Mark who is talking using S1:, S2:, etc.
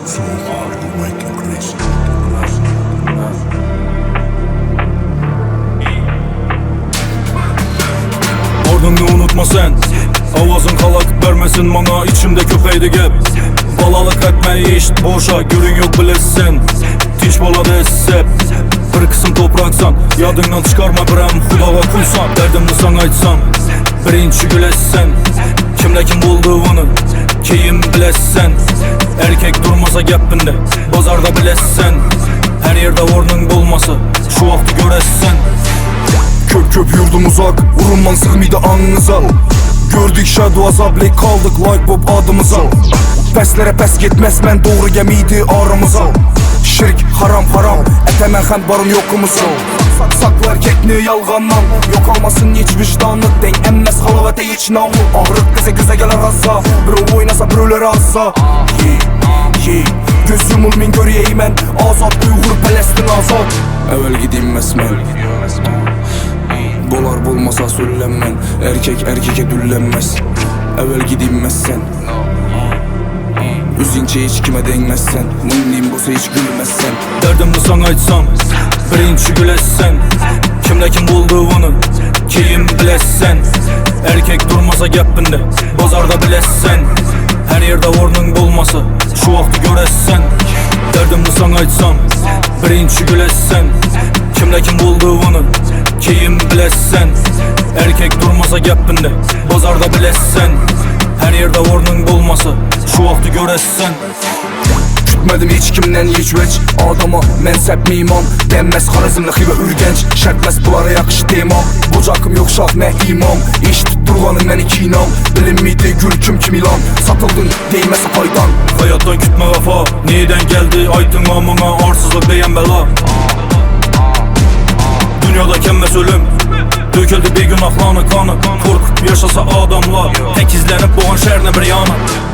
S1: So hard you make you crazy.
S2: Ardını unutma sen. Avazın kalak vermesin bana, içimde köpeydi gep. Balalık etme iş boşa, görün yok bilesin. Tinç baladı hep. Bir kısım topraksan, yadından çıkarma birem Xudağa kulsan, derdimni sana aytsam birinci gülessen. Kimle kim bulduğunu keyin bilessen. Erkek durmasa gapinde, bazarda bilessen. Her yerde ornun bulmasa, şu vakti göressen.
S3: Köp yurdum uzak, vurulman sığmaydı anınıza. Gördük shadow azablı kaldık like bob adımıza. Peslere pes gitmez men doğru gemiydi aramıza. Şirk haram haram, etemen xənd barın yokumuza. Saklı erkekni yalğandan, yok almasın hiç vicdanı. Den emmez halavete hiç navu. Ağrık dese göze gelir azza, biri oynasa birileri azza. Göz yumul min göreyim ben, azad Uygur Palestin azad. Evvel gideyim mesmen, dolar bulmasa söylenmen. Erkek erkeke düllenmez. Evvel gideyim mesen. Üzünce hiç kime değmezsen. Mınliyim olsa hiç gülmezsen.
S2: Derdimni sana aytsam birinci gülessen. Kimle kim bulduğunu keyin bilessen. Erkek durmasa gapinde, bazarda bilessen. Her yerde ornun bulmasa, şu vakti göressen. Derdimni sana aytsam birinci gülessen. Kimle kim bulduğunu keyin bilessen. Erkek durmasa gapinde, bazarda bilessen. Her yerde ornun bulmasa, şu vakti göressen.
S3: Kütmedim hiç kimden hiç veç. Adama mensep mimam denmez Xarazmlı xiva ürgenç. Şərtməz bunlara yakış demam. Bucakım yok şah ne imam. İş tutturğanın məni kinam. Bilinmiydi gül kim ilan. Satıldın değməsə faydan.
S2: Hayattan kütme vefa, neyden geldi aytın amına. Arsızlık diyen bela. Dünyada kemmez ölüm, döküldü bir günahlarını kanı. Korkup yaşasa adamlar, tek izlenip boğan şehrin bir yana.